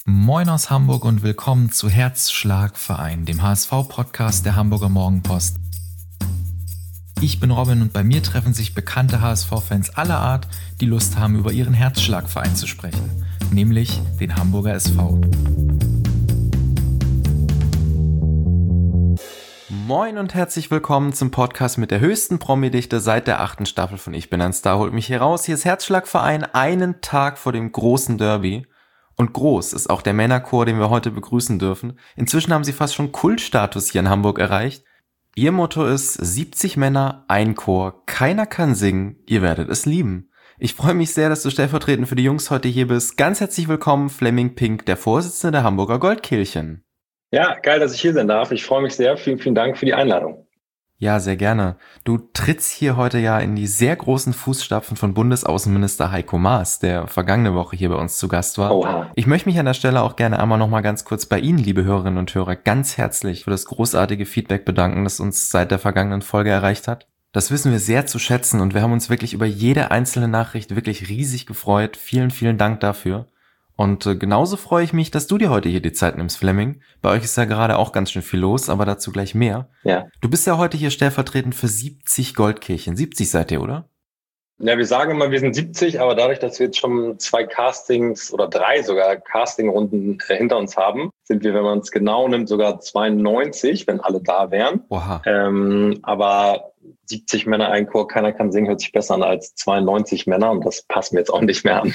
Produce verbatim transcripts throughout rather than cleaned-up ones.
Moin aus Hamburg und willkommen zu Herzschlagverein, dem H S V-Podcast der Hamburger Morgenpost. Ich bin Robin und bei mir treffen sich bekannte H S V-Fans aller Art, die Lust haben, über ihren Herzschlagverein zu sprechen, nämlich den Hamburger S V. Moin und herzlich willkommen zum Podcast mit der höchsten Promi-Dichte seit der achten Staffel von Ich bin ein Star, holt mich hier raus. Hier ist Herzschlagverein, einen Tag vor dem großen Derby. Und groß ist auch der Männerchor, den wir heute begrüßen dürfen. Inzwischen haben sie fast schon Kultstatus hier in Hamburg erreicht. Ihr Motto ist siebzig Männer, ein Chor, keiner kann singen, ihr werdet es lieben. Ich freue mich sehr, dass du stellvertretend für die Jungs heute hier bist. Ganz herzlich willkommen, Flemming Pink, der Vorsitzende der Hamburger Goldkehlchen. Ja, geil, dass ich hier sein darf. Ich freue mich sehr. Vielen, vielen Dank für die Einladung. Ja, sehr gerne. Du trittst hier heute ja in die sehr großen Fußstapfen von Bundesaußenminister Heiko Maas, der vergangene Woche hier bei uns zu Gast war. Oha. Ich möchte mich an der Stelle auch gerne einmal noch mal ganz kurz bei Ihnen, liebe Hörerinnen und Hörer, ganz herzlich für das großartige Feedback bedanken, das uns seit der vergangenen Folge erreicht hat. Das wissen wir sehr zu schätzen und wir haben uns wirklich über jede einzelne Nachricht wirklich riesig gefreut. Vielen, vielen Dank dafür. Und äh, genauso freue ich mich, dass du dir heute hier die Zeit nimmst, Flemming. Bei euch ist ja gerade auch ganz schön viel los, aber dazu gleich mehr. Ja. Du bist ja heute hier stellvertretend für siebzig Goldkehlchen. siebzig seid ihr, oder? Ja, wir sagen immer, wir sind siebzig, aber dadurch, dass wir jetzt schon zwei Castings oder drei sogar Castingrunden äh, hinter uns haben, sind wir, wenn man es genau nimmt, sogar zweiundneunzig, wenn alle da wären. Oha. Ähm, aber siebzig Männer, ein Chor, keiner kann singen, hört sich besser an als zweiundneunzig Männer und das passt mir jetzt auch nicht mehr an.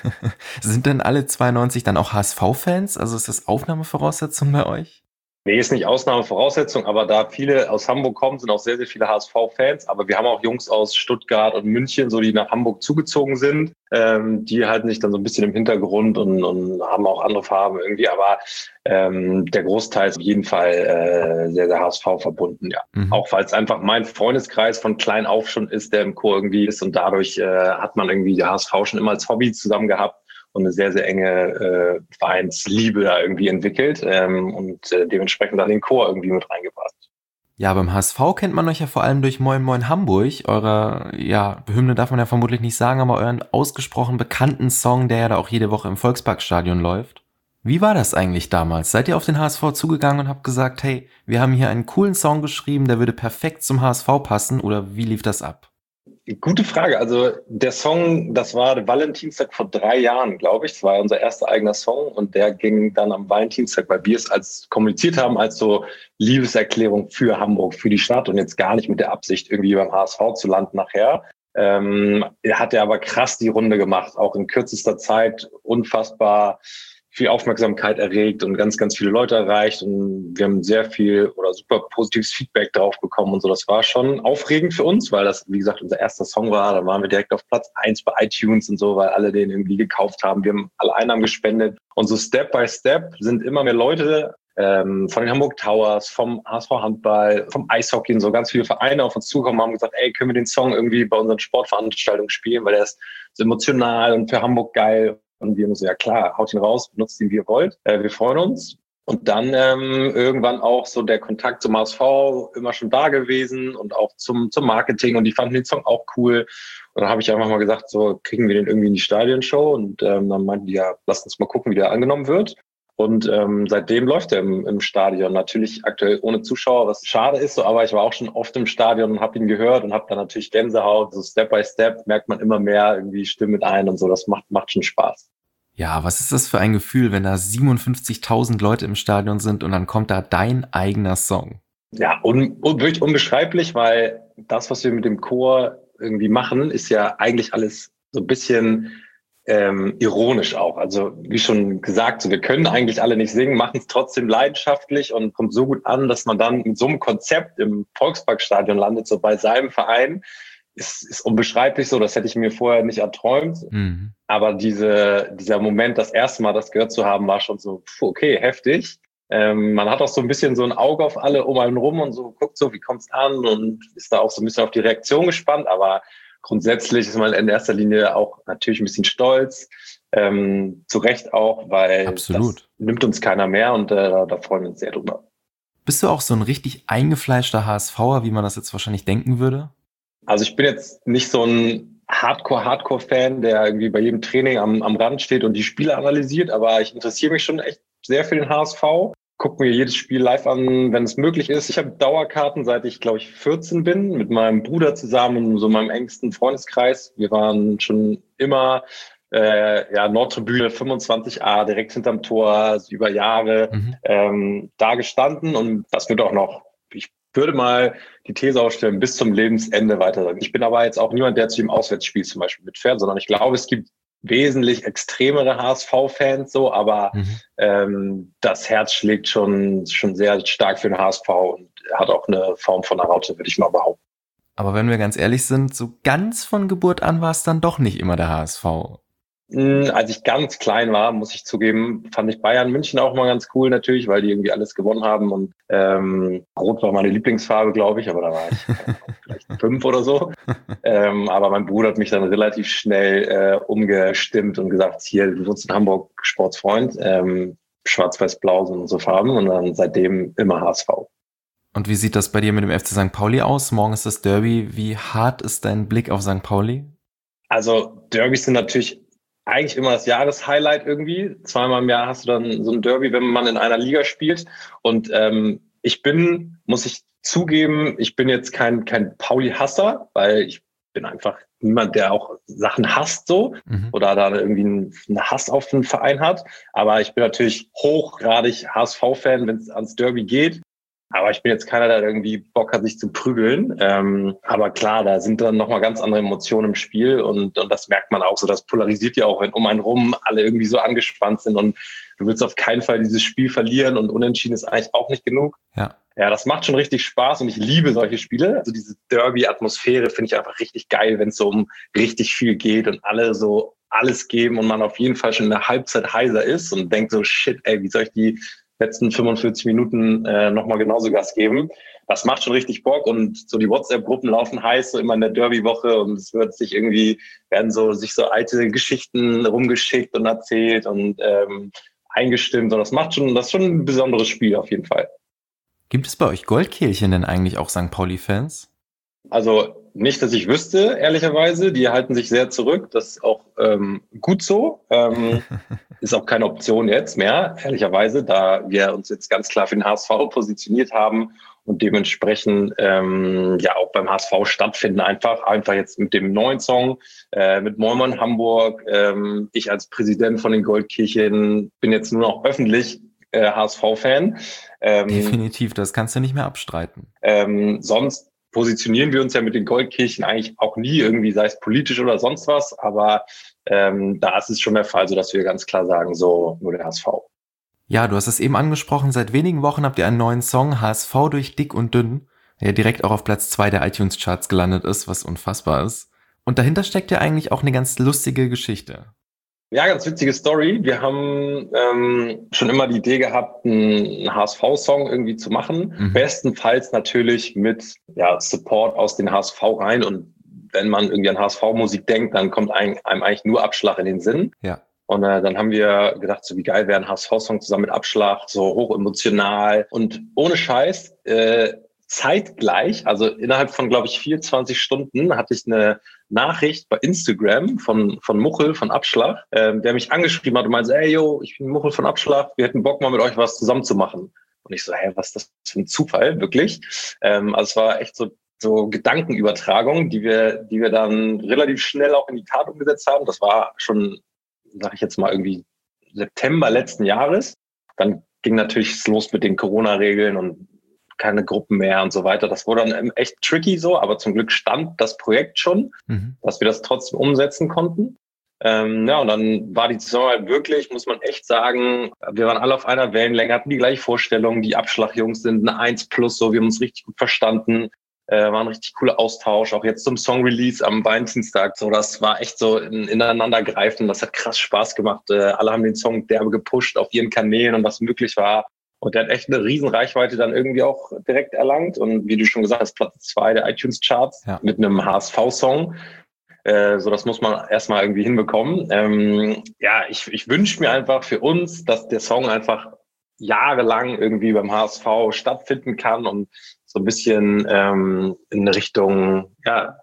Sind denn alle zweiundneunzig dann auch H S V-Fans? Also ist das Aufnahmevoraussetzung bei euch? Nee, ist nicht Ausnahmevoraussetzung, aber da viele aus Hamburg kommen, sind auch sehr, sehr viele H S V-Fans. Aber wir haben auch Jungs aus Stuttgart und München, so die nach Hamburg zugezogen sind. Ähm, die halten sich dann so ein bisschen im Hintergrund und, und haben auch andere Farben irgendwie. Aber ähm, der Großteil ist auf jeden Fall äh, sehr, sehr H S V verbunden, ja. Mhm. Auch weil es einfach mein Freundeskreis von klein auf schon ist, der im Chor irgendwie ist. Und dadurch äh, hat man irgendwie die H S V schon immer als Hobby zusammen gehabt. Und eine sehr, sehr enge äh, Vereinsliebe da irgendwie entwickelt ähm, und äh, dementsprechend dann den Chor irgendwie mit reingebracht. Ja, beim H S V kennt man euch ja vor allem durch Moin Moin Hamburg. Eure, ja, Hymne darf man ja vermutlich nicht sagen, aber euren ausgesprochen bekannten Song, der ja da auch jede Woche im Volksparkstadion läuft. Wie war das eigentlich damals? Seid ihr auf den H S V zugegangen und habt gesagt, hey, wir haben hier einen coolen Song geschrieben, der würde perfekt zum H S V passen, oder wie lief das ab? Gute Frage. Also der Song, das war der Valentinstag vor drei Jahren, glaube ich. Das war unser erster eigener Song und der ging dann am Valentinstag, weil wir es als kommuniziert haben, als so Liebeserklärung für Hamburg, für die Stadt und jetzt gar nicht mit der Absicht, irgendwie beim H S V zu landen nachher. Ähm, hat er aber krass die Runde gemacht, auch in kürzester Zeit unfassbar viel Aufmerksamkeit erregt und ganz, ganz viele Leute erreicht und wir haben sehr viel oder super positives Feedback drauf bekommen und so. Das war schon aufregend für uns, weil das, wie gesagt, unser erster Song war. Da waren wir direkt auf Platz eins bei iTunes und so, weil alle den irgendwie gekauft haben. Wir haben alle Einnahmen gespendet und so Step by Step sind immer mehr Leute ähm, von den Hamburg Towers, vom H S V Handball, vom Eishockey und so ganz viele Vereine auf uns zugekommen, haben gesagt, ey, können wir den Song irgendwie bei unseren Sportveranstaltungen spielen, weil der ist so emotional und für Hamburg geil. Und wir haben so, ja klar, haut ihn raus, benutzt ihn, wie ihr wollt. Äh, wir freuen uns. Und dann ähm, irgendwann auch so der Kontakt zum H S V immer schon da gewesen und auch zum zum Marketing. Und die fanden den Song auch cool. Und dann habe ich einfach mal gesagt, so kriegen wir den irgendwie in die Stadionshow. Und ähm, dann meinten die, ja, lasst uns mal gucken, wie der angenommen wird. Und ähm, seitdem läuft er im, im Stadion. Natürlich aktuell ohne Zuschauer, was schade ist, so, aber ich war auch schon oft im Stadion und habe ihn gehört und habe dann natürlich Gänsehaut. So Step by Step merkt man immer mehr irgendwie Stimmen mit ein und so. Das macht macht schon Spaß. Ja, was ist das für ein Gefühl, wenn da siebenundfünfzigtausend Leute im Stadion sind und dann kommt da dein eigener Song? Ja, un, un, wirklich unbeschreiblich, weil das, was wir mit dem Chor irgendwie machen, ist ja eigentlich alles so ein bisschen ähm, ironisch auch. Also wie schon gesagt, so, wir können eigentlich alle nicht singen, machen es trotzdem leidenschaftlich und kommt so gut an, dass man dann mit so einem Konzept im Volksparkstadion landet, so bei seinem Verein. Ist, ist unbeschreiblich so, das hätte ich mir vorher nicht erträumt. Mhm. Aber diese, dieser Moment, das erste Mal das gehört zu haben, war schon so, pf, okay, heftig. Ähm, man hat auch so ein bisschen so ein Auge auf alle um einen rum und so guckt so, wie kommt's an und ist da auch so ein bisschen auf die Reaktion gespannt. Aber grundsätzlich ist man in erster Linie auch natürlich ein bisschen stolz. Ähm, zu Recht auch, weil Absolut. Das nimmt uns keiner mehr und äh, da, da freuen wir uns sehr drüber. Bist du auch so ein richtig eingefleischter HSVer, wie man das jetzt wahrscheinlich denken würde? Also ich bin jetzt nicht so ein Hardcore-Hardcore-Fan, der irgendwie bei jedem Training am, am Rand steht und die Spiele analysiert, aber ich interessiere mich schon echt sehr für den H S V. Gucke mir jedes Spiel live an, wenn es möglich ist. Ich habe Dauerkarten, seit ich, glaube ich, vierzehn bin, mit meinem Bruder zusammen, so meinem engsten Freundeskreis. Wir waren schon immer äh, ja, Nordtribüne fünfundzwanzig a, direkt hinterm Tor, über Jahre mhm. ähm, da gestanden, und das wird auch noch, ich würde mal die These aufstellen, bis zum Lebensende weiter sagen. Ich bin aber jetzt auch niemand, der zu dem Auswärtsspiel zum Beispiel mitfährt, sondern ich glaube, es gibt wesentlich extremere H S V-Fans so, aber mhm. ähm, das Herz schlägt schon, schon sehr stark für den H S V und hat auch eine Form von einer Raute, würde ich mal behaupten. Aber wenn wir ganz ehrlich sind, so ganz von Geburt an war es dann doch nicht immer der H S V. Als ich ganz klein war, muss ich zugeben, fand ich Bayern München auch mal ganz cool natürlich, weil die irgendwie alles gewonnen haben, und ähm, Rot war meine Lieblingsfarbe, glaube ich, aber da war ich vielleicht fünf oder so. Ähm, aber mein Bruder hat mich dann relativ schnell äh, umgestimmt und gesagt, hier, du wirst in Hamburg Sportsfreund, ähm, schwarz-weiß-blau sind unsere Farben, und dann seitdem immer H S V. Und wie sieht das bei dir mit dem F C Sankt Pauli aus? Morgen ist das Derby. Wie hart ist dein Blick auf Sankt Pauli? Also Derbys sind natürlich eigentlich immer das Jahreshighlight irgendwie. Zweimal im Jahr hast du dann so ein Derby, wenn man in einer Liga spielt. Und ähm, ich bin, muss ich zugeben, ich bin jetzt kein kein Pauli-Hasser, weil ich bin einfach niemand, der auch Sachen hasst so mhm. oder da irgendwie einen, einen Hass auf den Verein hat. Aber ich bin natürlich hochgradig H S V-Fan, wenn es ans Derby geht. Aber ich bin jetzt keiner, der irgendwie Bock hat, sich zu prügeln. Ähm, aber klar, da sind dann nochmal ganz andere Emotionen im Spiel, und, und das merkt man auch so. Das polarisiert ja auch, wenn um einen rum alle irgendwie so angespannt sind, und du willst auf keinen Fall dieses Spiel verlieren, und unentschieden ist eigentlich auch nicht genug. Ja. Ja, das macht schon richtig Spaß, und ich liebe solche Spiele. Also diese Derby-Atmosphäre finde ich einfach richtig geil, wenn es so um richtig viel geht und alle so alles geben und man auf jeden Fall schon in der Halbzeit heiser ist und denkt so, shit, ey, wie soll ich die letzten fünfundvierzig Minuten äh, nochmal genauso Gas geben. Das macht schon richtig Bock, und so die WhatsApp-Gruppen laufen heiß, so immer in der Derby-Woche, und es wird sich irgendwie, werden so sich so alte Geschichten rumgeschickt und erzählt und ähm, eingestimmt, und das macht schon, das ist schon ein besonderes Spiel auf jeden Fall. Gibt es bei euch Goldkehlchen denn eigentlich auch Sankt Pauli-Fans? Also nicht, dass ich wüsste, ehrlicherweise. Die halten sich sehr zurück. Das ist auch ähm, gut so. Ähm, ist auch keine Option jetzt mehr, ehrlicherweise, da wir uns jetzt ganz klar für den H S V positioniert haben und dementsprechend ähm, ja auch beim H S V stattfinden. Einfach, einfach jetzt mit dem neuen Song, äh, mit Moin Moin Hamburg. Ähm, ich als Präsident von den Goldkehlchen bin jetzt nur noch öffentlich äh, H S V-Fan. Ähm, Definitiv, das kannst du nicht mehr abstreiten. Ähm, sonst positionieren wir uns ja mit den Goldkehlchen eigentlich auch nie irgendwie, sei es politisch oder sonst was, aber ähm, da ist es schon der Fall, so dass wir ganz klar sagen, so nur der H S V. Ja, du hast es eben angesprochen, seit wenigen Wochen habt ihr einen neuen Song, H S V durch dick und dünn, der direkt auch auf Platz zwei der iTunes-Charts gelandet ist, was unfassbar ist. Und dahinter steckt ja eigentlich auch eine ganz lustige Geschichte. Ja, ganz witzige Story. Wir haben ähm, schon immer die Idee gehabt, einen H S V-Song irgendwie zu machen. Mhm. Bestenfalls natürlich mit ja, Support aus den H S V rein. Und wenn man irgendwie an H S V-Musik denkt, dann kommt einem, einem eigentlich nur Abschlag in den Sinn. Ja. Und äh, dann haben wir gedacht, so wie geil wäre ein H S V-Song zusammen mit Abschlag, so hochemotional. Und ohne Scheiß, äh, zeitgleich, also innerhalb von, glaube ich, vierundzwanzig Stunden hatte ich eine Nachricht bei Instagram von von Muchel von Abschlag, ähm, der mich angeschrieben hat und meinte, ey, yo, ich bin Muchel von Abschlag, wir hätten Bock mal mit euch was zusammen zu machen. Und ich so, hey, was ist das für ein Zufall, wirklich? Ähm, also es war echt so so Gedankenübertragung, die wir die wir dann relativ schnell auch in die Tat umgesetzt haben. Das war schon, sag ich jetzt mal, irgendwie September letzten Jahres. Dann ging natürlich los mit den Corona-Regeln und keine Gruppen mehr und so weiter. Das wurde dann echt tricky so, aber zum Glück stand das Projekt schon, mhm. dass wir das trotzdem umsetzen konnten. Ähm, ja, und dann war die Zusammenarbeit wirklich, muss man echt sagen, wir waren alle auf einer Wellenlänge, hatten die gleiche Vorstellung, die Abschlagjungs sind eine eins plus, so, wir haben uns richtig gut verstanden, äh, war ein richtig cooler Austausch, auch jetzt zum Song-Release am Valentinstag, so, das war echt so in, ineinandergreifend, das hat krass Spaß gemacht, äh, alle haben den Song derbe gepusht auf ihren Kanälen und was möglich war. Und der hat echt eine riesen Reichweite dann irgendwie auch direkt erlangt. Und wie du schon gesagt hast, Platz zwei der iTunes-Charts ja. mit einem H S V-Song. Äh, so, das muss man erstmal irgendwie hinbekommen. Ähm, ja, ich, ich wünsche mir einfach für uns, dass der Song einfach jahrelang irgendwie beim H S V stattfinden kann und so ein bisschen ähm, in Richtung, ja,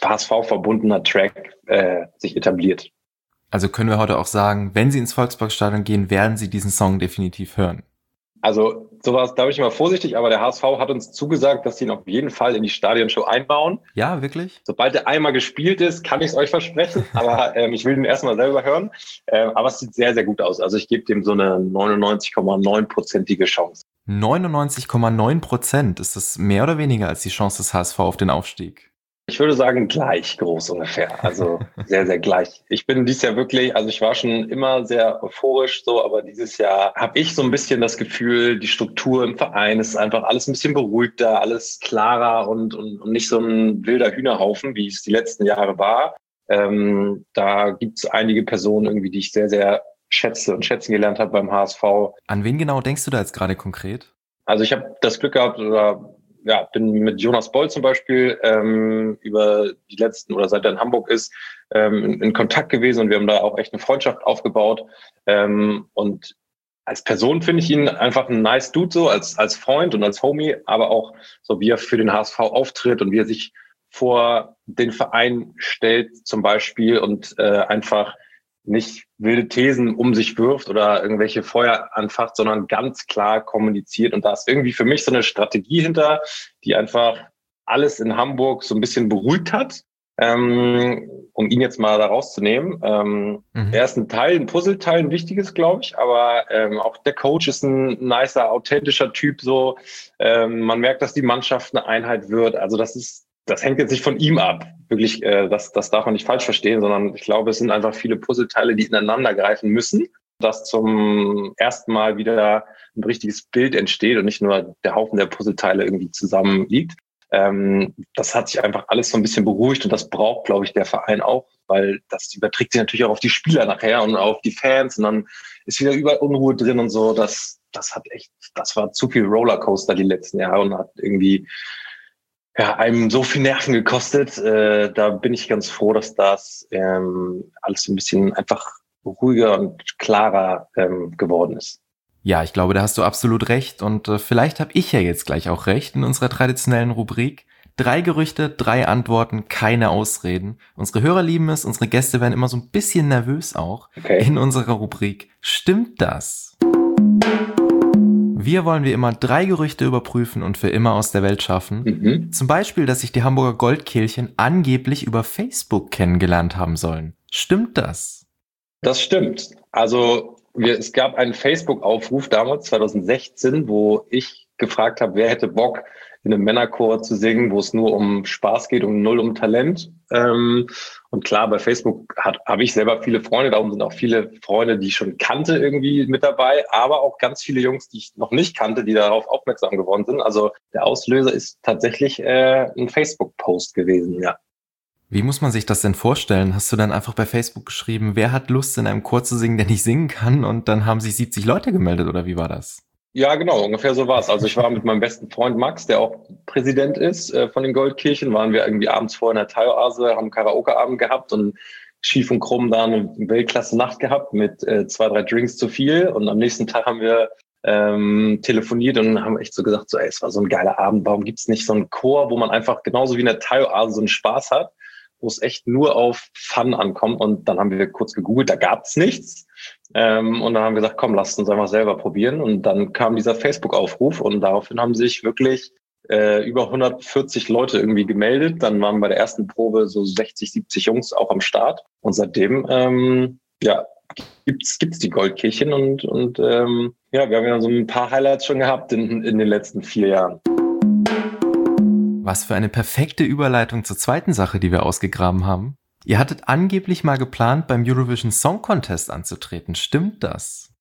H S V-verbundener Track äh, sich etabliert. Also können wir heute auch sagen, wenn Sie ins Volksparkstadion gehen, werden Sie diesen Song definitiv hören. Also sowas, da bin ich immer vorsichtig, aber der H S V hat uns zugesagt, dass sie ihn auf jeden Fall in die Stadionshow einbauen. Ja, wirklich? Sobald er einmal gespielt ist, kann ich es euch versprechen, aber ähm, ich will ihn erstmal selber hören. Ähm, aber es sieht sehr, sehr gut aus. Also ich gebe dem so eine neunundneunzig Komma neun-prozentige Chance. neunundneunzig Komma neun Prozent, ist das mehr oder weniger als die Chance des H S V auf den Aufstieg? Ich würde sagen, gleich groß ungefähr. Also sehr, sehr gleich. Ich bin dieses Jahr wirklich, also ich war schon immer sehr euphorisch so, aber dieses Jahr habe ich so ein bisschen das Gefühl, die Struktur im Verein ist einfach alles ein bisschen beruhigter, alles klarer und, und, und nicht so ein wilder Hühnerhaufen, wie es die letzten Jahre war. Ähm, da gibt es einige Personen irgendwie, die ich sehr, sehr schätze und schätzen gelernt habe beim H S V. An wen genau denkst du da jetzt gerade konkret? Also ich habe das Glück gehabt, oder ja, bin mit Jonas Boll zum Beispiel ähm, über die letzten oder seit er in Hamburg ist, ähm, in, in Kontakt gewesen und wir haben da auch echt eine Freundschaft aufgebaut. Ähm, und als Person finde ich ihn einfach ein nice Dude so, als als Freund und als Homie, aber auch so, wie er für den H S V auftritt und wie er sich vor den Verein stellt zum Beispiel und äh, einfach nicht wilde Thesen um sich wirft oder irgendwelche Feuer anfacht, sondern ganz klar kommuniziert. Und da ist irgendwie für mich so eine Strategie hinter, die einfach alles in Hamburg so ein bisschen beruhigt hat, ähm, um ihn jetzt mal da rauszunehmen. Ähm, mhm. Er ist ein Teil, ein Puzzleteil, ein wichtiges, glaube ich, aber ähm, auch der Coach ist ein nicer, authentischer Typ. So, ähm, man merkt, dass die Mannschaft eine Einheit wird. Also das ist Das hängt jetzt nicht von ihm ab, wirklich, äh, das, das darf man nicht falsch verstehen, sondern ich glaube, es sind einfach viele Puzzleteile, die ineinander greifen müssen, dass zum ersten Mal wieder ein richtiges Bild entsteht und nicht nur der Haufen der Puzzleteile irgendwie zusammen liegt. Ähm, das hat sich einfach alles so ein bisschen beruhigt und das braucht, glaube ich, der Verein auch, weil das überträgt sich natürlich auch auf die Spieler nachher und auf die Fans und dann ist wieder überall Unruhe drin und so. Das, das hat echt, das war zu viel Rollercoaster die letzten Jahre und hat irgendwie ja, einem so viel Nerven gekostet. Äh, da bin ich ganz froh, dass das ähm, alles ein bisschen einfach ruhiger und klarer ähm, geworden ist. Ja, ich glaube, da hast du absolut recht und äh, vielleicht habe ich ja jetzt gleich auch recht in unserer traditionellen Rubrik. Drei Gerüchte, drei Antworten, keine Ausreden. Unsere Hörer lieben es, unsere Gäste werden immer so ein bisschen nervös auch. Okay. In unserer Rubrik Stimmt das? Wir wollen wie immer drei Gerüchte überprüfen und für immer aus der Welt schaffen. Mhm. Zum Beispiel, dass sich die Hamburger Goldkehlchen angeblich über Facebook kennengelernt haben sollen. Stimmt das? Das stimmt. Also wir, es gab einen Facebook-Aufruf damals, zwanzig sechzehn, wo ich gefragt habe, wer hätte Bock, in einem Männerchor zu singen, wo es nur um Spaß geht und null um Talent. Ähm, und klar, bei Facebook habe ich selber viele Freunde, darum sind auch viele Freunde, die ich schon kannte, irgendwie mit dabei, aber auch ganz viele Jungs, die ich noch nicht kannte, die darauf aufmerksam geworden sind. Also der Auslöser ist tatsächlich äh, ein Facebook-Post gewesen, ja. Wie muss man sich das denn vorstellen? Hast du dann einfach bei Facebook geschrieben, wer hat Lust, in einem Chor zu singen, der nicht singen kann, und dann haben sich siebzig Leute gemeldet, oder wie war das? Ja, genau, ungefähr so war's. Also ich war mit meinem besten Freund Max, der auch Präsident ist äh, von den Goldkirchen, waren wir irgendwie abends vorher in der Thai-Oase, haben Karaoke-Abend gehabt und schief und krumm da eine Weltklasse-Nacht gehabt mit äh, zwei, drei Drinks zu viel. Und am nächsten Tag haben wir ähm, telefoniert und haben echt so gesagt, so, ey, es war so ein geiler Abend, warum gibt's nicht so einen Chor, wo man einfach genauso wie in der Thai-Oase so einen Spaß hat, wo es echt nur auf Fun ankommt. Und dann haben wir kurz gegoogelt, da gab's nichts. Ähm, und dann haben wir gesagt, komm, lasst uns einfach selber probieren. Und dann kam dieser Facebook-Aufruf und daraufhin haben sich wirklich äh, über hundertvierzig Leute irgendwie gemeldet. Dann waren bei der ersten Probe so sechzig, siebzig Jungs auch am Start. Und seitdem ähm, ja, gibt's gibt's die Goldkirchen und, und ähm, ja, wir haben ja so ein paar Highlights schon gehabt in, in den letzten vier Jahren. Was für eine perfekte Überleitung zur zweiten Sache, die wir ausgegraben haben. Ihr hattet angeblich mal geplant, beim Eurovision Song Contest anzutreten. Stimmt das?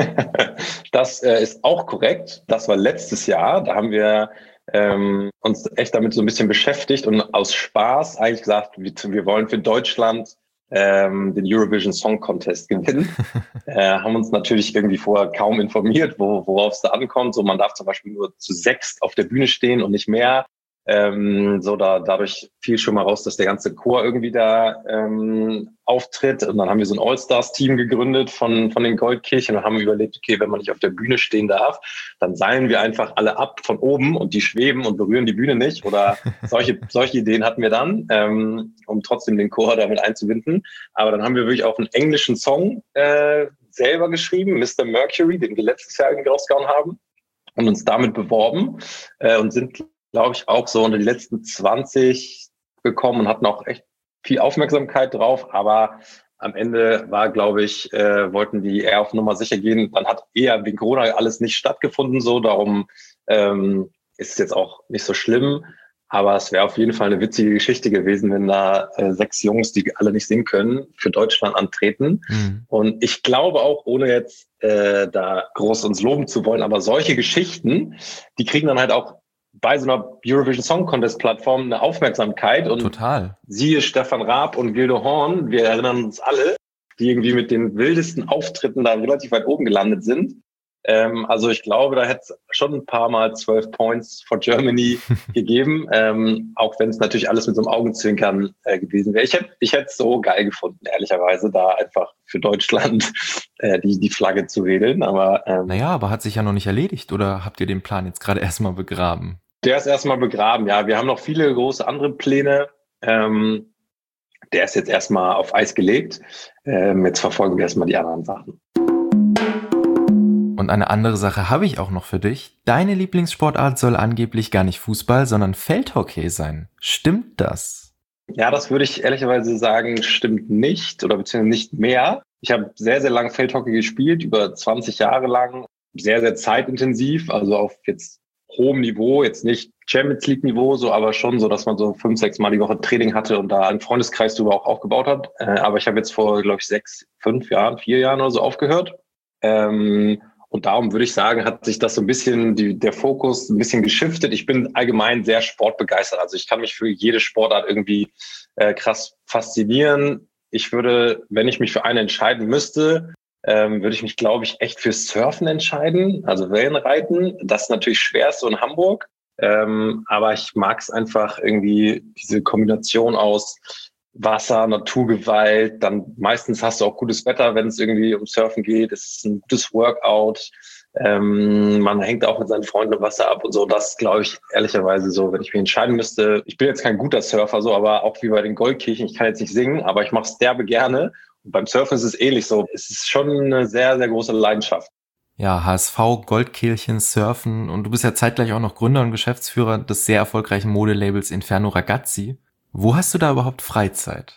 Das äh, ist auch korrekt. Das war letztes Jahr. Da haben wir ähm, uns echt damit so ein bisschen beschäftigt und aus Spaß eigentlich gesagt, wir, wir wollen für Deutschland ähm, den Eurovision Song Contest gewinnen. äh, haben uns natürlich irgendwie vorher kaum informiert, wo, worauf es da ankommt. So, man darf zum Beispiel nur zu sechst auf der Bühne stehen und nicht mehr. Ähm, so da dadurch fiel schon mal raus, dass der ganze Chor irgendwie da ähm, auftritt. Und dann haben wir so ein All-Stars-Team gegründet von von den Goldkirchen und haben überlegt, okay, wenn man nicht auf der Bühne stehen darf, dann seilen wir einfach alle ab von oben und die schweben und berühren die Bühne nicht. Oder solche solche Ideen hatten wir dann, ähm, um trotzdem den Chor damit einzubinden. Aber dann haben wir wirklich auch einen englischen Song äh, selber geschrieben, Mister Mercury, den wir letztes Jahr irgendwie rausgehauen haben und uns damit beworben äh, und sind, glaube ich, auch so unter die letzten zwanzig gekommen und hatten auch echt viel Aufmerksamkeit drauf. Aber am Ende war, glaube ich, äh, wollten die eher auf Nummer sicher gehen. Dann hat eher wegen Corona alles nicht stattgefunden. So, darum ähm, ist es jetzt auch nicht so schlimm. Aber es wäre auf jeden Fall eine witzige Geschichte gewesen, wenn da äh, sechs Jungs, die alle nicht singen können, für Deutschland antreten. Mhm. Und ich glaube auch, ohne jetzt äh, da groß uns loben zu wollen, aber solche Geschichten, die kriegen dann halt auch bei so einer Eurovision Song Contest Plattform eine Aufmerksamkeit. Und total. Siehe Stefan Raab und Gildo Horn, wir erinnern uns alle, die irgendwie mit den wildesten Auftritten da relativ weit oben gelandet sind. Ähm, also ich glaube, da hätte es schon ein paar Mal zwölf Points for Germany gegeben, ähm, auch wenn es natürlich alles mit so einem Augenzwinkern äh, gewesen wäre. Ich hätte ich hätte es so geil gefunden, ehrlicherweise, da einfach für Deutschland äh, die, die Flagge zu wedeln. Aber ähm, naja, aber hat sich ja noch nicht erledigt, oder habt ihr den Plan jetzt gerade erstmal begraben? Der ist erstmal begraben, ja. Wir haben noch viele große andere Pläne. Ähm, der ist jetzt erstmal auf Eis gelegt. Ähm, jetzt verfolgen wir erstmal die anderen Sachen. Und eine andere Sache habe ich auch noch für dich. Deine Lieblingssportart soll angeblich gar nicht Fußball, sondern Feldhockey sein. Stimmt das? Ja, das würde ich ehrlicherweise sagen, stimmt nicht oder beziehungsweise nicht mehr. Ich habe sehr, sehr lange Feldhockey gespielt, über zwanzig Jahre lang. Sehr, sehr zeitintensiv, also auf jetzt hohem Niveau, jetzt nicht Champions League Niveau, so, aber schon so, dass man so fünf, sechs Mal die Woche Training hatte und da einen Freundeskreis darüber auch aufgebaut hat. Äh, aber ich habe jetzt vor, glaube ich, sechs, fünf Jahren, vier Jahren oder so aufgehört. Ähm, und darum würde ich sagen, hat sich das so ein bisschen, die, der Fokus ein bisschen geschiftet. Ich bin allgemein sehr sportbegeistert. Also ich kann mich für jede Sportart irgendwie äh, krass faszinieren. Ich würde, wenn ich mich für eine entscheiden müsste, Ähm, würde ich mich, glaube ich, echt fürs Surfen entscheiden, also Wellenreiten. Das ist natürlich schwer so in Hamburg, ähm, aber ich mag es einfach irgendwie, diese Kombination aus Wasser, Naturgewalt, dann meistens hast du auch gutes Wetter, wenn es irgendwie um Surfen geht. Es ist ein gutes Workout, ähm, man hängt auch mit seinen Freunden im Wasser ab und so. Das glaube ich ehrlicherweise so, wenn ich mich entscheiden müsste. Ich bin jetzt kein guter Surfer, so, aber auch wie bei den Goldkirchen, ich kann jetzt nicht singen, aber ich mache es derbe gerne. Und beim Surfen ist es ähnlich so. Es ist schon eine sehr, sehr große Leidenschaft. Ja, H S V, Goldkehlchen, Surfen, und du bist ja zeitgleich auch noch Gründer und Geschäftsführer des sehr erfolgreichen Modelabels Inferno Ragazzi. Wo hast du da überhaupt Freizeit?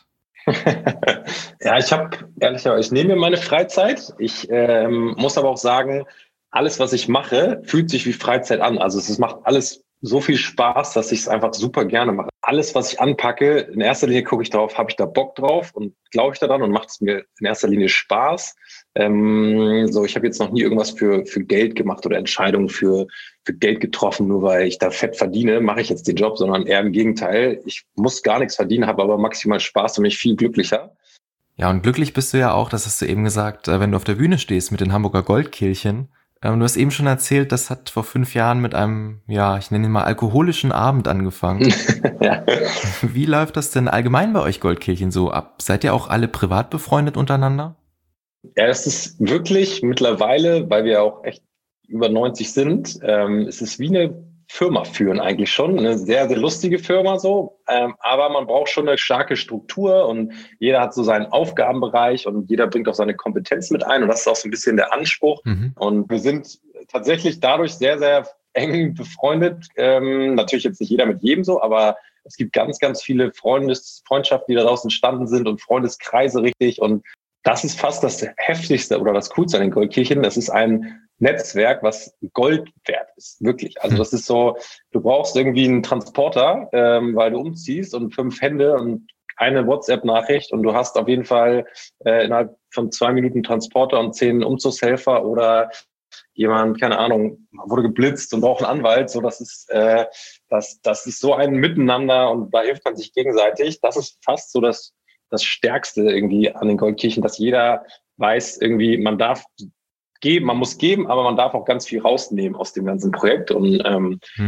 Ja, ich habe ehrlicherweise, ich nehme mir meine Freizeit. Ich ähm, muss aber auch sagen, alles, was ich mache, fühlt sich wie Freizeit an. Also es macht alles so viel Spaß, dass ich es einfach super gerne mache. Alles, was ich anpacke, in erster Linie gucke ich drauf, habe ich da Bock drauf und glaube ich daran und macht es mir in erster Linie Spaß. Ähm, so, ich habe jetzt noch nie irgendwas für für Geld gemacht oder Entscheidungen für für Geld getroffen, nur weil ich da fett verdiene, mache ich jetzt den Job, sondern eher im Gegenteil. Ich muss gar nichts verdienen, habe aber maximal Spaß und mich viel glücklicher. Ja, und glücklich bist du ja auch, das hast du eben gesagt, wenn du auf der Bühne stehst mit den Hamburger Goldkehlchen. Du hast eben schon erzählt, das hat vor fünf Jahren mit einem, ja, ich nenne ihn mal alkoholischen Abend angefangen. Ja. Wie läuft das denn allgemein bei euch Goldkehlchen so ab? Seid ihr auch alle privat befreundet untereinander? Ja, es ist wirklich mittlerweile, weil wir auch echt über neunzig sind, ähm, es ist wie eine Firma führen eigentlich schon. Eine sehr, sehr lustige Firma so. Ähm, aber man braucht schon eine starke Struktur und jeder hat so seinen Aufgabenbereich und jeder bringt auch seine Kompetenz mit ein. Und das ist auch so ein bisschen der Anspruch. Mhm. Und wir sind tatsächlich dadurch sehr, sehr eng befreundet. Ähm, natürlich jetzt nicht jeder mit jedem so, aber es gibt ganz, ganz viele Freundes Freundschaften, die daraus entstanden sind und Freundeskreise richtig. Und das ist fast das Heftigste oder das Coolste an den Goldkirchen. Das ist ein Netzwerk, was Gold wert ist, wirklich. Also das ist so, du brauchst irgendwie einen Transporter, ähm, weil du umziehst und fünf Hände und eine WhatsApp-Nachricht und du hast auf jeden Fall äh, innerhalb von zwei Minuten Transporter und zehn Umzugshelfer oder jemand, keine Ahnung, wurde geblitzt und braucht einen Anwalt. So, das ist, äh, das, das ist so ein Miteinander und da hilft man sich gegenseitig. Das ist fast so das, das Stärkste irgendwie an den Goldkirchen, dass jeder weiß irgendwie, man darf geben, man muss geben, aber man darf auch ganz viel rausnehmen aus dem ganzen Projekt und ähm, hm.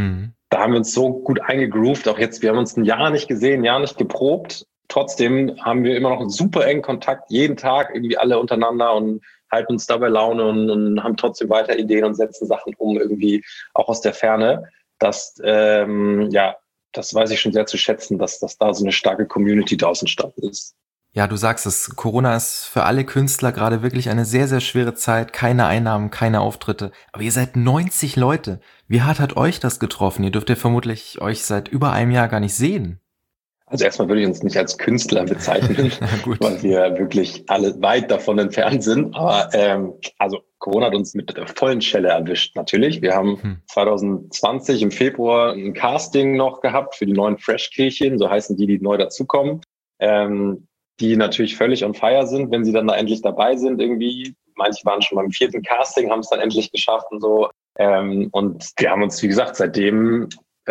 da haben wir uns so gut eingegroovt. Auch jetzt, wir haben uns ein Jahr nicht gesehen, ein Jahr nicht geprobt. Trotzdem haben wir immer noch einen super engen Kontakt, jeden Tag irgendwie alle untereinander und halten uns dabei Laune und, und haben trotzdem weiter Ideen und setzen Sachen um, irgendwie auch aus der Ferne. Das, ähm, ja, das weiß ich schon sehr zu schätzen, dass, dass da so eine starke Community draußen entstanden ist. Ja, du sagst es, Corona ist für alle Künstler gerade wirklich eine sehr, sehr schwere Zeit. Keine Einnahmen, keine Auftritte. Aber ihr seid neunzig Leute. Wie hart hat euch das getroffen? Ihr dürft ja vermutlich euch seit über einem Jahr gar nicht sehen. Also erstmal würde ich uns nicht als Künstler bezeichnen, weil wir wirklich alle weit davon entfernt sind. Aber ähm, also Corona hat uns mit der vollen Schelle erwischt, natürlich. Wir haben hm. zwanzig zwanzig im Februar ein Casting noch gehabt für die neuen Fresh-Kirchen, so heißen die, die neu dazukommen, ähm, die natürlich völlig on fire sind, wenn sie dann da endlich dabei sind irgendwie. Manche waren schon beim vierten Casting, haben es dann endlich geschafft und so. Ähm, und wir haben uns, wie gesagt, seitdem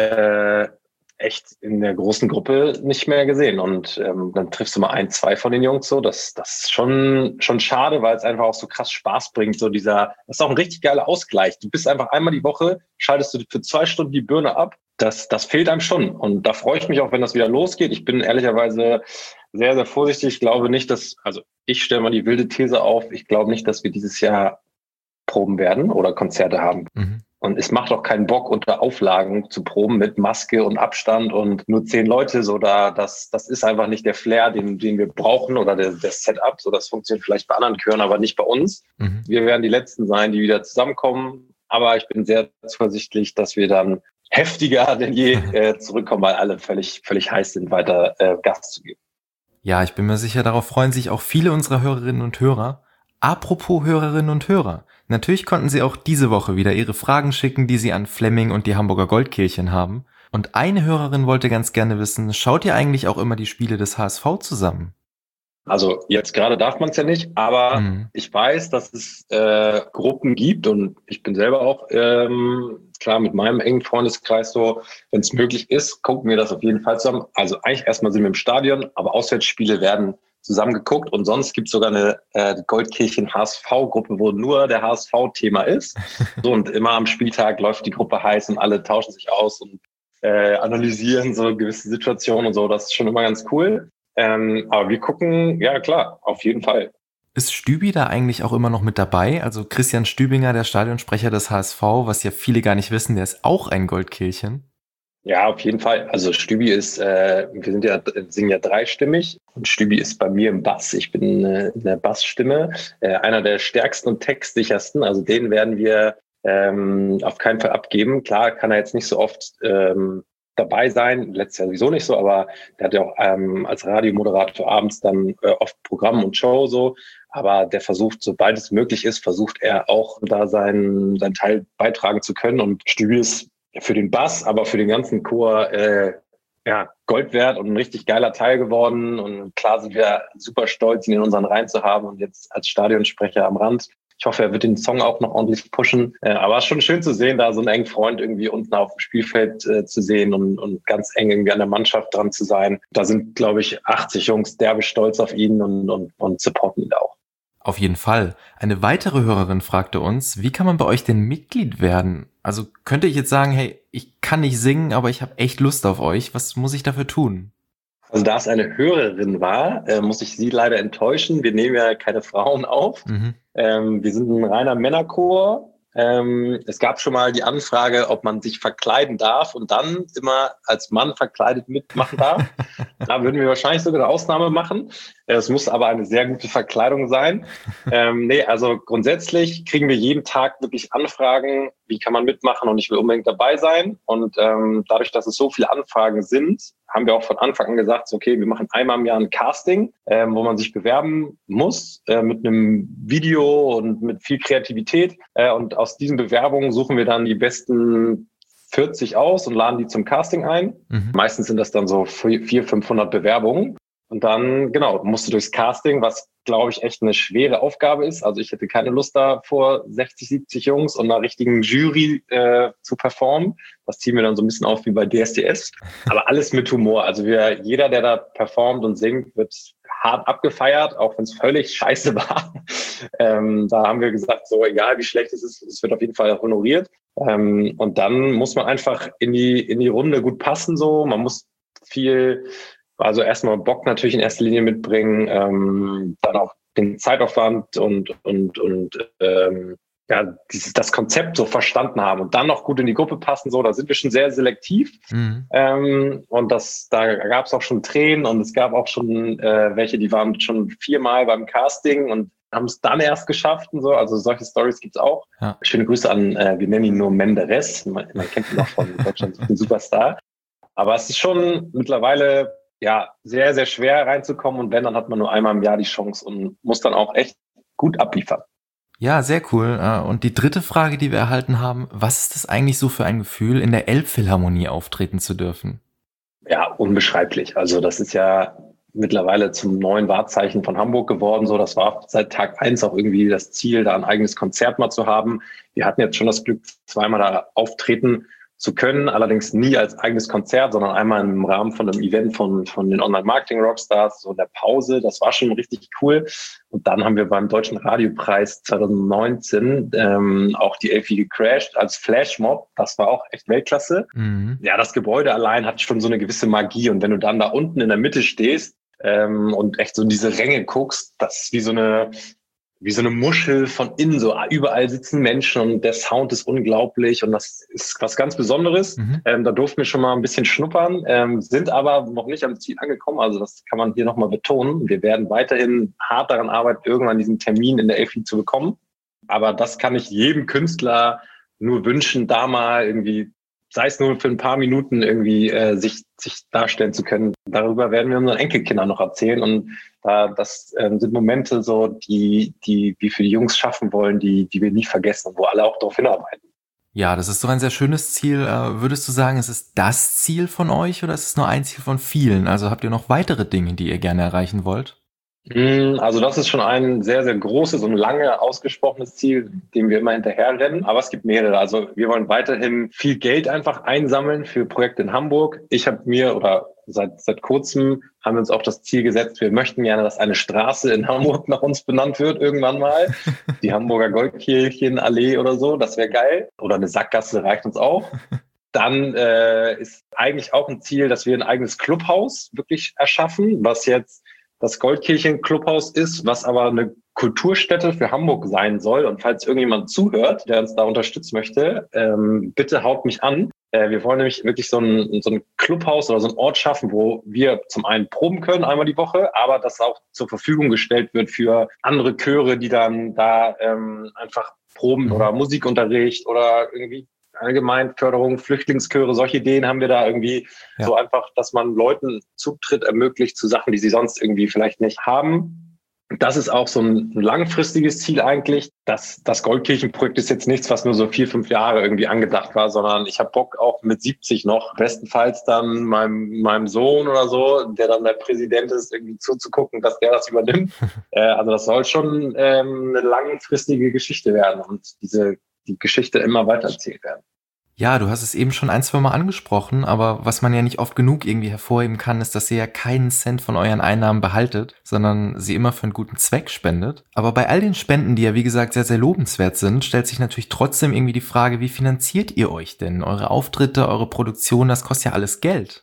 äh, echt in der großen Gruppe nicht mehr gesehen. Und ähm, dann triffst du mal ein, zwei von den Jungs so. Das, das ist schon, schon schade, weil es einfach auch so krass Spaß bringt. So dieser, das ist auch ein richtig geiler Ausgleich. Du bist einfach einmal die Woche, schaltest du für zwei Stunden die Birne ab. Das, das fehlt einem schon. Und da freue ich mich auch, wenn das wieder losgeht. Ich bin ehrlicherweise sehr, sehr vorsichtig. Ich glaube nicht, dass, also ich stelle mal die wilde These auf, ich glaube nicht, dass wir dieses Jahr proben werden oder Konzerte haben. Mhm. Und es macht auch keinen Bock, unter Auflagen zu proben mit Maske und Abstand und nur zehn Leute. So da, das, das ist einfach nicht der Flair, den, den wir brauchen oder der, der Setup. So, das funktioniert vielleicht bei anderen Chören, aber nicht bei uns. Mhm. Wir werden die Letzten sein, die wieder zusammenkommen. Aber ich bin sehr zuversichtlich, dass wir dann heftiger denn je äh, zurückkommen, weil alle völlig, völlig heiß sind, weiter äh, Gas zu geben. Ja, ich bin mir sicher, darauf freuen sich auch viele unserer Hörerinnen und Hörer. Apropos Hörerinnen und Hörer. Natürlich konnten sie auch diese Woche wieder ihre Fragen schicken, die sie an Flemming und die Hamburger Goldkirchen haben. Und eine Hörerin wollte ganz gerne wissen, schaut ihr eigentlich auch immer die Spiele des H S V zusammen? Also jetzt gerade darf man es ja nicht, aber mhm. ich weiß, dass es äh, Gruppen gibt und ich bin selber auch ähm, klar mit meinem engen Freundeskreis so, wenn es möglich ist, gucken wir das auf jeden Fall zusammen. Also eigentlich erstmal sind wir im Stadion, aber Auswärtsspiele werden zusammen geguckt und sonst gibt es sogar eine äh, Goldkirchen H S V-Gruppe, wo nur der H S V-Thema ist. So, und immer am Spieltag läuft die Gruppe heiß und alle tauschen sich aus und äh, analysieren so gewisse Situationen und so. Das ist schon immer ganz cool. Ähm, aber wir gucken, ja klar, auf jeden Fall. Ist Stübi da eigentlich auch immer noch mit dabei? Also Christian Stübinger, der Stadionsprecher des H S V, was ja viele gar nicht wissen, der ist auch ein Goldkirchen. Ja, auf jeden Fall. Also Stübi ist, äh, wir sind ja, singen ja dreistimmig und Stübi ist bei mir im Bass. Ich bin äh, in der Bassstimme, äh, einer der stärksten und textsichersten. Also den werden wir ähm, auf keinen Fall abgeben. Klar kann er jetzt nicht so oft ähm, dabei sein, letztes Jahr sowieso nicht so, aber der hat ja auch ähm, als Radiomoderator abends dann äh, oft Programm und Show so. Aber der versucht, sobald es möglich ist, versucht er auch da seinen, seinen Teil beitragen zu können. Und Stübi ist für den Bass, aber für den ganzen Chor äh, ja, Gold wert und ein richtig geiler Teil geworden. Und klar sind wir super stolz, ihn in unseren Reihen zu haben und jetzt als Stadionsprecher am Rand. Ich hoffe, er wird den Song auch noch ordentlich pushen. Äh, aber es ist schon schön zu sehen, da so einen engen Freund irgendwie unten auf dem Spielfeld äh, zu sehen und, und ganz eng irgendwie an der Mannschaft dran zu sein. Da sind, glaube ich, achtzig Jungs derbe stolz auf ihn und, und, und supporten ihn auch. Auf jeden Fall. Eine weitere Hörerin fragte uns, wie kann man bei euch denn Mitglied werden? Also könnte ich jetzt sagen, hey, ich kann nicht singen, aber ich habe echt Lust auf euch. Was muss ich dafür tun? Also da es eine Hörerin war, äh, muss ich sie leider enttäuschen. Wir nehmen ja keine Frauen auf. Mhm. Ähm, wir sind ein reiner Männerchor. Ähm, es gab schon mal die Anfrage, ob man sich verkleiden darf und dann immer als Mann verkleidet mitmachen darf. Da würden wir wahrscheinlich sogar eine Ausnahme machen. Es muss aber eine sehr gute Verkleidung sein. Ähm, nee, also grundsätzlich kriegen wir jeden Tag wirklich Anfragen, wie kann man mitmachen und ich will unbedingt dabei sein. Und ähm, dadurch, dass es so viele Anfragen sind, haben wir auch von Anfang an gesagt, okay, wir machen einmal im Jahr ein Casting, ähm, wo man sich bewerben muss äh, mit einem Video und mit viel Kreativität. Äh, und aus diesen Bewerbungen suchen wir dann die besten vierzig aus und laden die zum Casting ein. Mhm. Meistens sind das dann so vierhundert, fünfhundert Bewerbungen. Und dann, genau, musst du durchs Casting, was, glaube ich, echt eine schwere Aufgabe ist. Also ich hätte keine Lust da vor sechzig, siebzig Jungs und einer richtigen Jury äh, zu performen. Das ziehen wir dann so ein bisschen auf wie bei D S D S. Aber alles mit Humor. Also wir, jeder, der da performt und singt, wird hart abgefeiert, auch wenn es völlig scheiße war. ähm, da haben wir gesagt, so egal wie schlecht es ist, es wird auf jeden Fall honoriert. Ähm, und dann muss man einfach in die, in die Runde gut passen. So, man muss viel... Also erstmal Bock natürlich in erster Linie mitbringen, ähm, dann auch den Zeitaufwand und und und ähm, ja dieses, das Konzept so verstanden haben und dann noch gut in die Gruppe passen. So, da sind wir schon sehr selektiv. Mhm. Ähm, und das, da gab es auch schon Tränen und es gab auch schon äh, welche, die waren schon viermal beim Casting und haben es dann erst geschafft und so. Also solche Stories gibt's auch. Ja. Schöne Grüße an, äh, wir nennen ihn nur Menderes. Man, man kennt ihn noch von Deutschland, den Superstar. Aber es ist schon mittlerweile ja, sehr, sehr schwer reinzukommen und wenn, dann hat man nur einmal im Jahr die Chance und muss dann auch echt gut abliefern. Ja, sehr cool. Und die dritte Frage, die wir erhalten haben, was ist das eigentlich so für ein Gefühl, in der Elbphilharmonie auftreten zu dürfen? Ja, unbeschreiblich. Also das ist ja mittlerweile zum neuen Wahrzeichen von Hamburg geworden. So, das war seit Tag eins auch irgendwie das Ziel, da ein eigenes Konzert mal zu haben. Wir hatten jetzt schon das Glück, zweimal da auftreten zu können, allerdings nie als eigenes Konzert, sondern einmal im Rahmen von einem Event von von den Online-Marketing-Rockstars, so in der Pause. Das war schon richtig cool. Und dann haben wir beim Deutschen Radiopreis zwanzig neunzehn ähm, auch die Elfi gecrashed als Flashmob. Das war auch echt Weltklasse. Mhm. Ja, das Gebäude allein hat schon so eine gewisse Magie. Und wenn du dann da unten in der Mitte stehst ähm, und echt so in diese Ränge guckst, das ist wie so eine wie so eine Muschel von innen, so überall sitzen Menschen und der Sound ist unglaublich und das ist was ganz Besonderes. Mhm. Ähm, da durften wir schon mal ein bisschen schnuppern, ähm, sind aber noch nicht am Ziel angekommen, also das kann man hier nochmal betonen. Wir werden weiterhin hart daran arbeiten, irgendwann diesen Termin in der Elfi zu bekommen, aber das kann ich jedem Künstler nur wünschen, da mal irgendwie, sei es nur für ein paar Minuten irgendwie äh, sich sich darstellen zu können. Darüber werden wir unseren Enkelkindern noch erzählen und da das ähm, sind Momente so, die die wir für die Jungs schaffen wollen, die die wir nie vergessen und wo alle auch darauf hinarbeiten. Ja, das ist doch ein sehr schönes Ziel. Äh, würdest du sagen, es ist das Ziel von euch oder ist es nur ein Ziel von vielen? Also habt ihr noch weitere Dinge, die ihr gerne erreichen wollt? Also das ist schon ein sehr, sehr großes und lange ausgesprochenes Ziel, dem wir immer hinterherrennen. Aber es gibt mehrere. Also wir wollen weiterhin viel Geld einfach einsammeln für Projekte in Hamburg. Ich habe mir oder seit seit kurzem haben wir uns auch das Ziel gesetzt, wir möchten gerne, dass eine Straße in Hamburg nach uns benannt wird irgendwann mal. Die Hamburger Goldkehlchenallee oder so, das wäre geil. Oder eine Sackgasse reicht uns auch. Dann äh, ist eigentlich auch ein Ziel, dass wir ein eigenes Clubhaus wirklich erschaffen, was jetzt das Goldkirchen Clubhaus ist, was aber eine Kulturstätte für Hamburg sein soll. Und falls irgendjemand zuhört, der uns da unterstützen möchte, ähm, bitte haut mich an. Äh, wir wollen nämlich wirklich so ein, so ein Clubhaus oder so ein Ort schaffen, wo wir zum einen proben können, einmal die Woche, aber das auch zur Verfügung gestellt wird für andere Chöre, die dann da ähm, einfach proben mhm. oder Musikunterricht oder irgendwie allgemein Förderung, Flüchtlingschöre, solche Ideen haben wir da irgendwie ja. So einfach, dass man Leuten Zutritt ermöglicht zu Sachen, die sie sonst irgendwie vielleicht nicht haben. Das ist auch so ein langfristiges Ziel eigentlich. Das, das Goldkirchenprojekt ist jetzt nichts, was nur so vier, fünf Jahre irgendwie angedacht war, sondern ich habe Bock auch mit siebzig noch, bestenfalls dann meinem, meinem Sohn oder so, der dann der Präsident ist, irgendwie zuzugucken, dass der das übernimmt. äh, also das soll schon ähm, eine langfristige Geschichte werden und diese die Geschichte immer weiter erzählt werden. Ja, du hast es eben schon ein, zwei Mal angesprochen, aber was man ja nicht oft genug irgendwie hervorheben kann, ist, dass ihr ja keinen Cent von euren Einnahmen behaltet, sondern sie immer für einen guten Zweck spendet. Aber bei all den Spenden, die ja wie gesagt sehr, sehr lobenswert sind, stellt sich natürlich trotzdem irgendwie die Frage, wie finanziert ihr euch denn? Eure Auftritte, eure Produktion, das kostet ja alles Geld.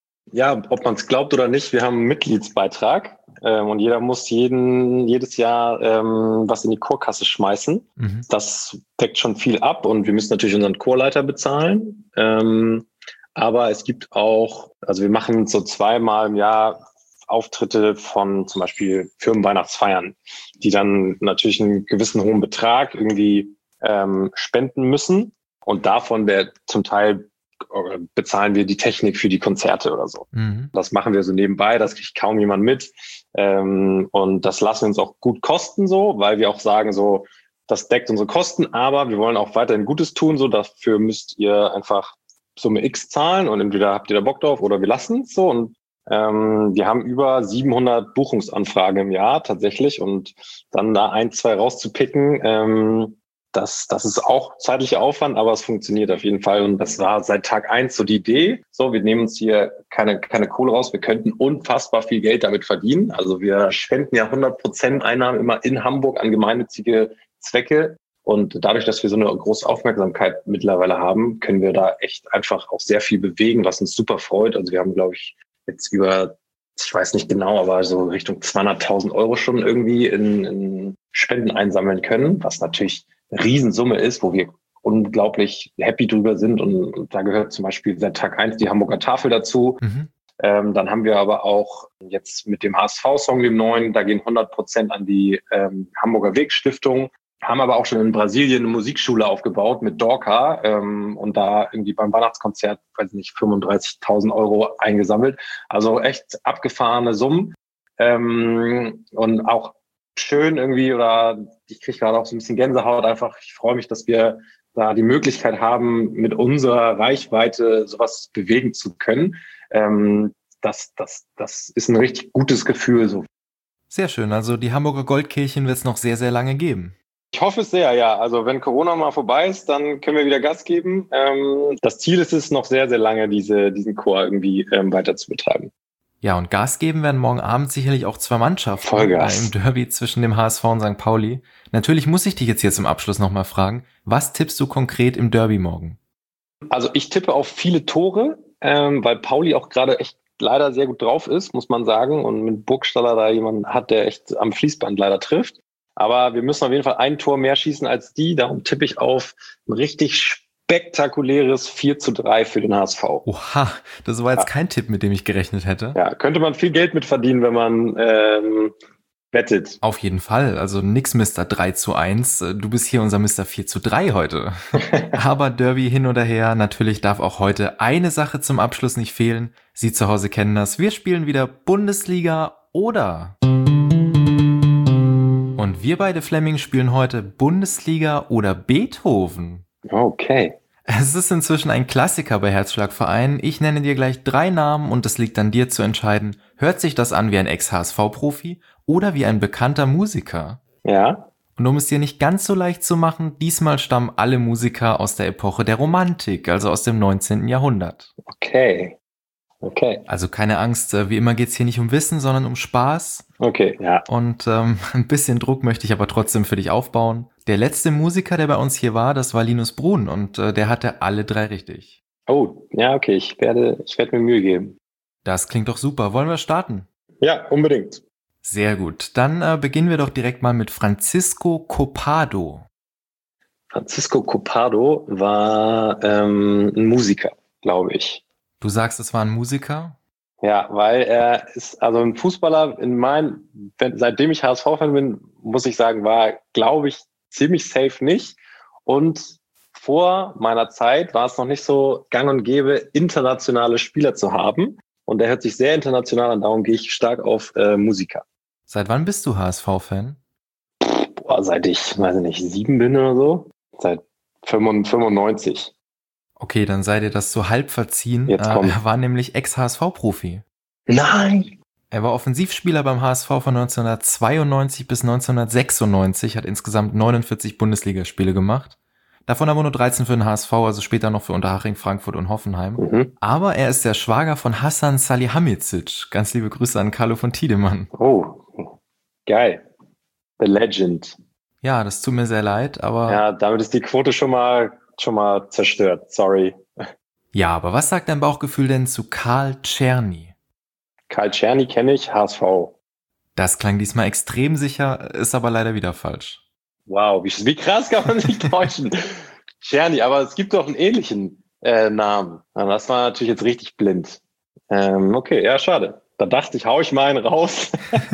Ja, ob man es glaubt oder nicht, wir haben einen Mitgliedsbeitrag ähm, und jeder muss jeden jedes Jahr ähm, was in die Chorkasse schmeißen. Mhm. Das deckt schon viel ab und wir müssen natürlich unseren Chorleiter bezahlen. Ähm, aber es gibt auch, also wir machen so zweimal im Jahr Auftritte von zum Beispiel Firmenweihnachtsfeiern, die dann natürlich einen gewissen hohen Betrag irgendwie ähm, spenden müssen und davon der zum Teil bezahlen wir die Technik für die Konzerte oder so. Mhm. Das machen wir so nebenbei, das kriegt kaum jemand mit. Ähm, und das lassen wir uns auch gut kosten so, weil wir auch sagen so, das deckt unsere Kosten, aber wir wollen auch weiterhin Gutes tun, so dafür müsst ihr einfach Summe X zahlen und entweder habt ihr da Bock drauf oder wir lassen es so und Ähm, wir haben über siebenhundert Buchungsanfragen im Jahr tatsächlich und dann da ein, zwei rauszupicken, ähm, das, das ist auch zeitlicher Aufwand, aber es funktioniert auf jeden Fall. Und das war seit Tag eins so die Idee. So, wir nehmen uns hier keine, keine Kohle raus. Wir könnten unfassbar viel Geld damit verdienen. Also wir spenden ja hundert Prozent Einnahmen immer in Hamburg an gemeinnützige Zwecke. Und dadurch, dass wir so eine große Aufmerksamkeit mittlerweile haben, können wir da echt einfach auch sehr viel bewegen, was uns super freut. Also wir haben, glaube ich, jetzt über, ich weiß nicht genau, aber so Richtung zweihunderttausend Euro schon irgendwie in, in Spenden einsammeln können, was natürlich eine Riesensumme ist, wo wir unglaublich happy drüber sind. Und, und da gehört zum Beispiel seit Tag eins die Hamburger Tafel dazu. Mhm. Ähm, dann haben wir aber auch jetzt mit dem H S V-Song, dem neuen, da gehen hundert Prozent an die ähm, Hamburger Wegstiftung. Haben aber auch schon in Brasilien eine Musikschule aufgebaut mit Dorca ähm, und da irgendwie beim Weihnachtskonzert, weiß ich nicht, fünfunddreißigtausend Euro eingesammelt. Also echt abgefahrene Summen ähm, und auch schön irgendwie, oder ich kriege gerade auch so ein bisschen Gänsehaut einfach. Ich freue mich, dass wir da die Möglichkeit haben, mit unserer Reichweite sowas bewegen zu können. Ähm, das, das, das ist ein richtig gutes Gefühl. So. Sehr schön. Also die Hamburger Goldkehlchen wird es noch sehr, sehr lange geben. Ich hoffe es sehr, ja. Also wenn Corona mal vorbei ist, dann können wir wieder Gas geben. Ähm, das Ziel ist es, noch sehr, sehr lange diese, diesen Chor irgendwie ähm, weiter zu betreiben. Ja, und Gas geben werden morgen Abend sicherlich auch zwei Mannschaften. Vollgas. Äh, im Derby zwischen dem H S V und Sankt Pauli. Natürlich muss ich dich jetzt hier zum Abschluss nochmal fragen, was tippst du konkret im Derby morgen? Also ich tippe auf viele Tore, ähm, weil Pauli auch gerade echt leider sehr gut drauf ist, muss man sagen. Und mit Burgstaller da jemanden hat, der echt am Fließband leider trifft. Aber wir müssen auf jeden Fall ein Tor mehr schießen als die. Darum tippe ich auf ein richtig spektakuläres vier zu drei für den H S V. Oha, das war jetzt ja kein Tipp, mit dem ich gerechnet hätte. Ja, könnte man viel Geld mit verdienen, wenn man ähm, wettet. Auf jeden Fall. Also nix Mister drei zu eins. Du bist hier unser Mister vier zu drei heute. Aber Derby hin oder her, natürlich darf auch heute eine Sache zum Abschluss nicht fehlen. Sie zu Hause kennen das. Wir spielen wieder Bundesliga oder... Und wir beide Fleming spielen heute Bundesliga oder Beethoven. Okay. Es ist inzwischen ein Klassiker bei Herzschlagverein. Ich nenne dir gleich drei Namen und es liegt an dir zu entscheiden, hört sich das an wie ein Ex-H S V-Profi oder wie ein bekannter Musiker? Ja. Und um es dir nicht ganz so leicht zu machen, diesmal stammen alle Musiker aus der Epoche der Romantik, also aus dem neunzehnten Jahrhundert. Okay. Okay. Also keine Angst, wie immer geht's hier nicht um Wissen, sondern um Spaß. Okay, ja. Und ähm, ein bisschen Druck möchte ich aber trotzdem für dich aufbauen. Der letzte Musiker, der bei uns hier war, das war Linus Brun und äh, der hatte alle drei richtig. Oh, ja, okay, ich werde, ich werde mir Mühe geben. Das klingt doch super. Wollen wir starten? Ja, unbedingt. Sehr gut. Dann äh, beginnen wir doch direkt mal mit Francisco Copado. Francisco Copado war ähm, ein Musiker, glaube ich. Du sagst, es war ein Musiker? Ja, weil er ist, also ein Fußballer in mein, wenn, seitdem ich H S V-Fan bin, muss ich sagen, war, glaube ich, ziemlich safe nicht. Und vor meiner Zeit war es noch nicht so gang und gäbe, internationale Spieler zu haben. Und er hört sich sehr international an, darum gehe ich stark auf äh, Musiker. Seit wann bist du H S V-Fan? Boah, seit ich, weiß ich nicht, sieben bin oder so. Seit fünfundneunzig. Okay, dann sei dir das so halb verziehen. Jetzt äh, komm. Er war nämlich Ex-H S V-Profi. Nein! Er war Offensivspieler beim H S V von neunzehnhundertzweiundneunzig bis neunzehnhundertsechsundneunzig, hat insgesamt neunundvierzig Bundesligaspiele gemacht. Davon aber nur dreizehn für den H S V, also später noch für Unterhaching, Frankfurt und Hoffenheim. Mhm. Aber er ist der Schwager von Hasan Salihamidzic. Ganz liebe Grüße an Carlo von Tiedemann. Oh, geil. The Legend. Ja, das tut mir sehr leid, aber... Ja, damit ist die Quote schon mal, schon mal zerstört. Sorry. Ja, aber was sagt dein Bauchgefühl denn zu Karl Czerny? Karl Czerny kenne ich, H S V. Das klang diesmal extrem sicher, ist aber leider wieder falsch. Wow, wie, wie krass kann man sich täuschen. Czerny, aber es gibt doch einen ähnlichen äh, Namen. Das war natürlich jetzt richtig blind. Ähm, okay, ja, schade. Da dachte ich, hau ich mal einen raus.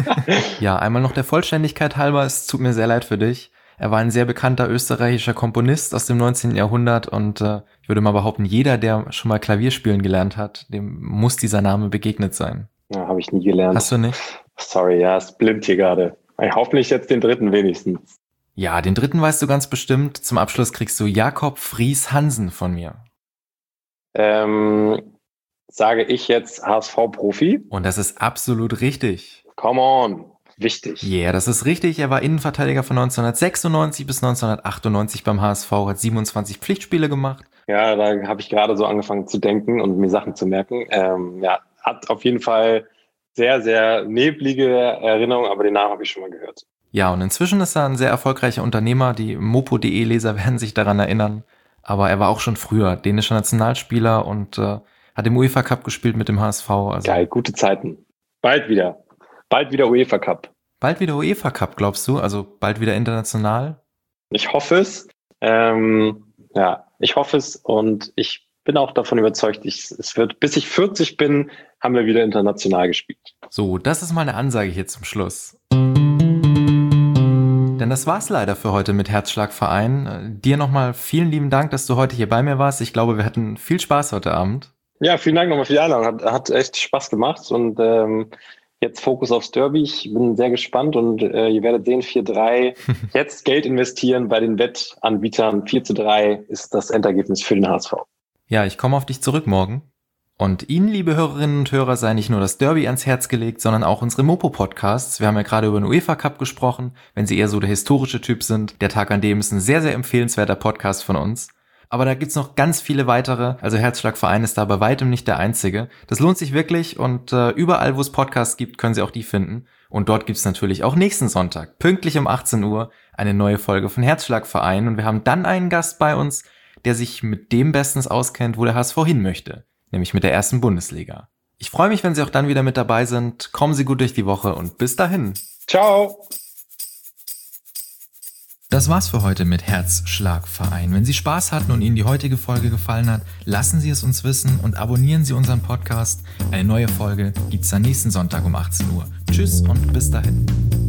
Ja, einmal noch der Vollständigkeit halber, es tut mir sehr leid für dich. Er war ein sehr bekannter österreichischer Komponist aus dem neunzehnten Jahrhundert und äh, ich würde mal behaupten, jeder, der schon mal Klavier spielen gelernt hat, dem muss dieser Name begegnet sein. Ja, habe ich nie gelernt. Hast du nicht? Sorry, ja, ist blind hier gerade. Hoffentlich jetzt den dritten wenigstens. Ja, den dritten weißt du ganz bestimmt. Zum Abschluss kriegst du Jakob Fries Hansen von mir. Ähm, sage ich jetzt H S V-Profi. Und das ist absolut richtig. Come on. Wichtig. Ja, yeah, das ist richtig. Er war Innenverteidiger von neunzehnhundertsechsundneunzig bis neunzehnhundertachtundneunzig beim H S V, hat siebenundzwanzig Pflichtspiele gemacht. Ja, da habe ich gerade so angefangen zu denken und mir Sachen zu merken. Ähm, ja, hat auf jeden Fall sehr, sehr neblige Erinnerungen, aber den Namen habe ich schon mal gehört. Ja, und inzwischen ist er ein sehr erfolgreicher Unternehmer. Die mopo punkt de-Leser werden sich daran erinnern. Aber er war auch schon früher dänischer Nationalspieler und äh, hat im UEFA Cup gespielt mit dem H S V. Also geil, gute Zeiten. Bald wieder. Bald wieder UEFA Cup. Bald wieder UEFA Cup, glaubst du? Also bald wieder international? Ich hoffe es. Ähm, ja, ich hoffe es und ich bin auch davon überzeugt, ich, es wird, bis ich vierzig bin, haben wir wieder international gespielt. So, das ist mal eine Ansage hier zum Schluss. Denn das war's leider für heute mit Herzschlagverein. Dir nochmal vielen lieben Dank, dass du heute hier bei mir warst. Ich glaube, wir hatten viel Spaß heute Abend. Ja, vielen Dank nochmal für die Einladung. Hat, hat echt Spaß gemacht und ähm, jetzt Fokus aufs Derby. Ich bin sehr gespannt und äh, ihr werdet sehen, vier drei. Jetzt Geld investieren bei den Wettanbietern. vier zu drei ist das Endergebnis für den H S V. Ja, ich komme auf dich zurück morgen. Und Ihnen, liebe Hörerinnen und Hörer, sei nicht nur das Derby ans Herz gelegt, sondern auch unsere Mopo-Podcasts. Wir haben ja gerade über den UEFA Cup gesprochen. Wenn Sie eher so der historische Typ sind, der Tag an dem ist ein sehr, sehr empfehlenswerter Podcast von uns. Aber da gibt's noch ganz viele weitere, also Herzschlagverein ist da bei weitem nicht der einzige. Das lohnt sich wirklich und äh, überall, wo es Podcasts gibt, können Sie auch die finden. Und dort gibt's natürlich auch nächsten Sonntag, pünktlich um achtzehn Uhr, eine neue Folge von Herzschlagverein. Und wir haben dann einen Gast bei uns, der sich mit dem bestens auskennt, wo der H S V hin möchte, nämlich mit der ersten Bundesliga. Ich freue mich, wenn Sie auch dann wieder mit dabei sind. Kommen Sie gut durch die Woche und bis dahin. Ciao! Das war's für heute mit Herzschlagverein. Wenn Sie Spaß hatten und Ihnen die heutige Folge gefallen hat, lassen Sie es uns wissen und abonnieren Sie unseren Podcast. Eine neue Folge gibt's dann nächsten Sonntag um achtzehn Uhr. Tschüss und bis dahin.